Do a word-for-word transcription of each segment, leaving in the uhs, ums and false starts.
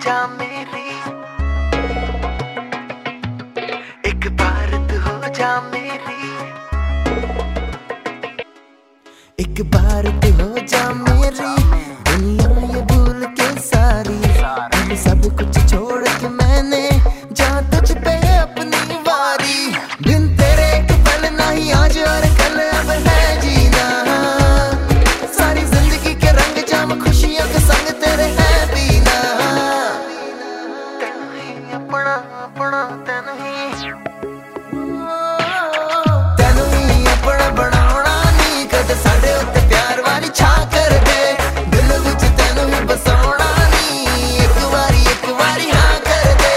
जा मेरी, एक बार तू हो जा मेरी, एक बार तू हो जा मेरी। दुनिया ये भूल के सारी, अब सब कुछ छोड़ के मैंने जा तुझ पे अपनी वारी। बिन तेरे एक पल नहीं आज और कल अब है जीना, सारी जिंदगी के रंग जाम खुशियों के संग तेरे है पीना। तेनू ही अपना अपना तेनू ही तेनू ही अपना बनाना नहीं कद साडे उत्ते प्यार वाली छा कर दे। दिल विच तेनू ही बसाउणा नहीं, एक वारी एक वारी हाँ कर दे,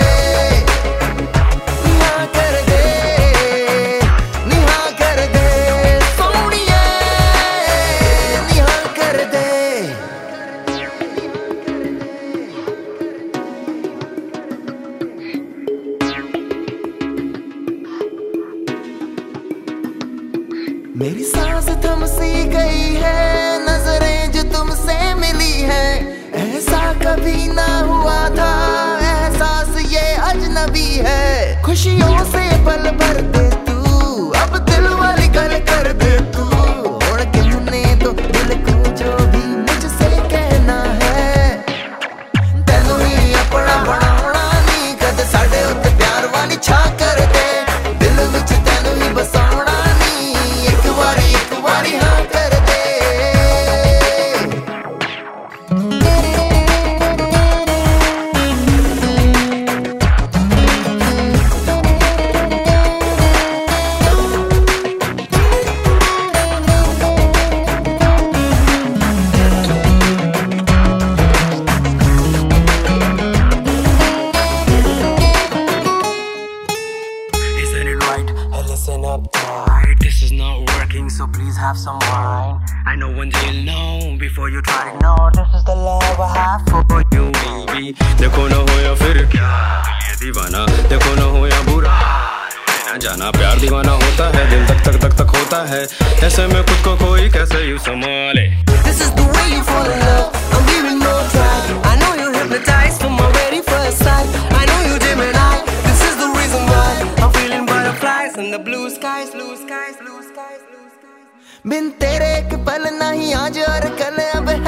हाँ कर दे, नी हाँ कर दे सोहणिए, नी हाँ कर दे। मेरी सांस थम सी गई है, नजरें जो तुमसे मिली है, ऐसा कभी ना हुआ था, एहसास ये अजनबी है। खुशियों से पल भर दे तू, अब दिल वाली गल कर दे तू। ओढ़ के मुन्ने तो दिल को जो भी मुझसे कहना है, तेनू ही अपना बनाउणा नहीं कद साडे उत्ते प्यार वाली छा कर दे। दिल विच तेनू ही बसाउणा नहीं, एक वारी एक वारी हाँ कर दे। Isn't it right? Hey, listen up tight. This is not working, so please have some wine. I know one day you'll know before you try. No, this is the love I have for you, baby. देखो ना हो या फिर क्या ये दीवाना, देखो ना हो या बुरा ना जाना। प्यार दीवाना होता है, दिल तक तक तक तक होता है, ऐसे में खुद को कोई कैसे यूं संभाले। This is the way you fall in love, I'm giving no try. I know you hypnotized from my very first sight. I know you Gemini, this is the reason why I'm feeling butterflies in the blue skies, blue skies, blue skies, blue skies. बिन तेरे एक पल नहीं आज और कल अब